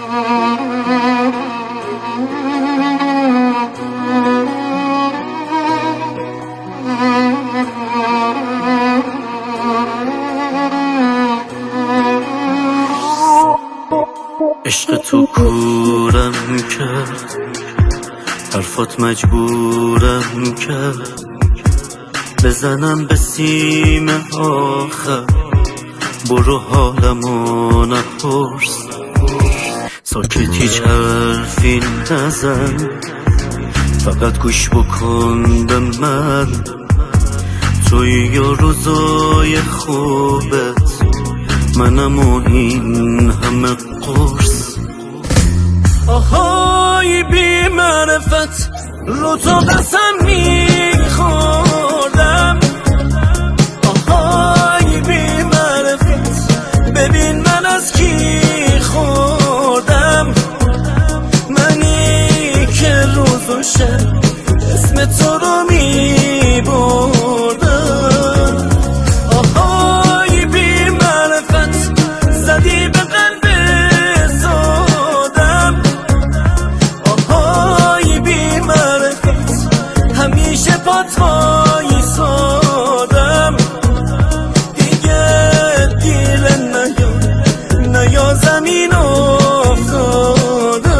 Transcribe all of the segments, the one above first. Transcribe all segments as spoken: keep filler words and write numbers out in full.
عشق تو کورم کرد، حرفات مجبورم کرد بزنم به سیم آخر. برو حالمو نپرس، ساکت هیچ حرفی نزن، فقط گوش بکن به من. توی یا روزای خوبت، منم و این همه قرص. آهای بی معرفت، رو تو قسم میخوردم. آهای بی معرفت، ببین من از کی خوردم. منی که روز و شب اسم تو رو میبردم. آهای بی معرفت، زدی به قلب سادم. آهای بی معرفت، همیشه پات وایسادم. دیگه دیره نیا، نیا زمین افتادم.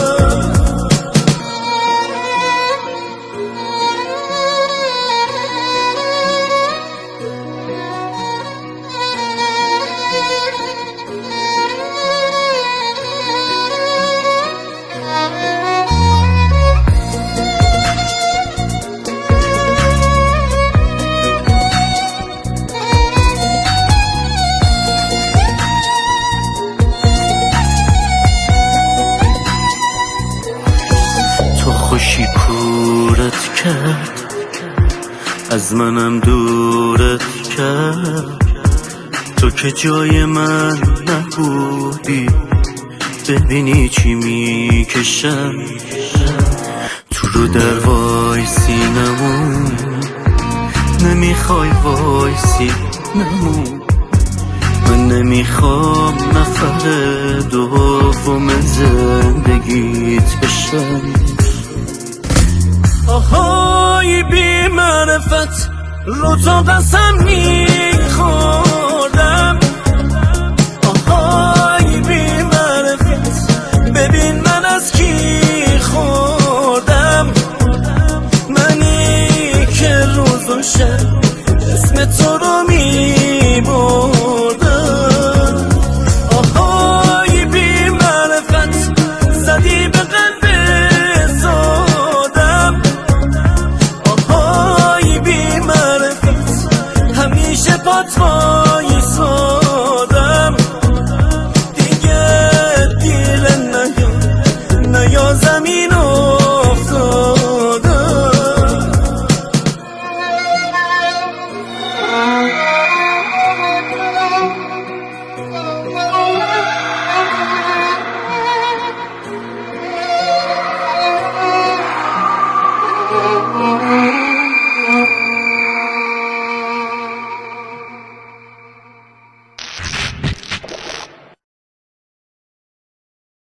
خوشی کورت کرد، از منم دورت کرد. تو که جای من نبودی، ببینی چی میکشم. تو رو در وایسی نمون، نمیخوای وایسی نمون. من نمیخوام نفر دوم زندگیت بشم. آهای بی معرفت، رو تو قسم میخوردم. آهای بی معرفت، ببین من از کی خوردم. منی که روز و شب اسم تو رو میبردم. آهای بی معرفت، زدی به قلب سادم. آهای بی معرفت، همیشه پات